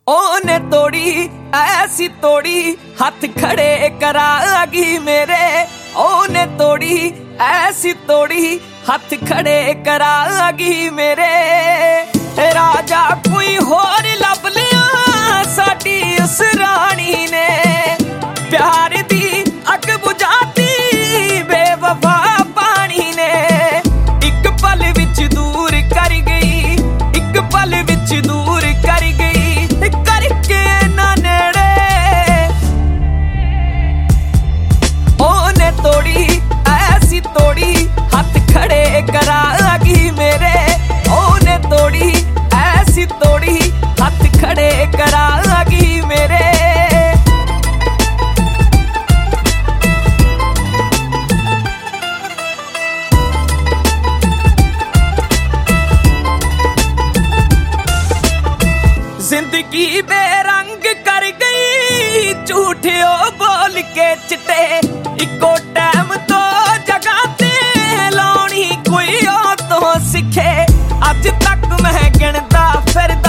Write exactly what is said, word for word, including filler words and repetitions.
ओने तोड़ी ऐसी तोड़ी हाथ खड़े करागी मेरे। ओने तोड़ी ऐसी तोड़ी हाथ खड़े करागी मेरे। राजा कोई होर लब लिया साडी उस रानी ने। प्यार दी अग बुझाती बेवफा पानी ने। एक पल विच दूर कर गई, एक पल विच दूर कर गई करके ना नेड़े। ओने तोड़ी ऐसी तोड़ी हाथ खड़े करागी मेरे। ओने तोड़ी ऐसी तोड़ी हाथ खड़े करागी मेरे। जिंदगी बेरंग कर गई झूठे ओ बोल के चिट्टे। इको टाइम तो जगह ते लाउणी कोई ओ तो सिखे। अज तक मैं गिनदा फिरदा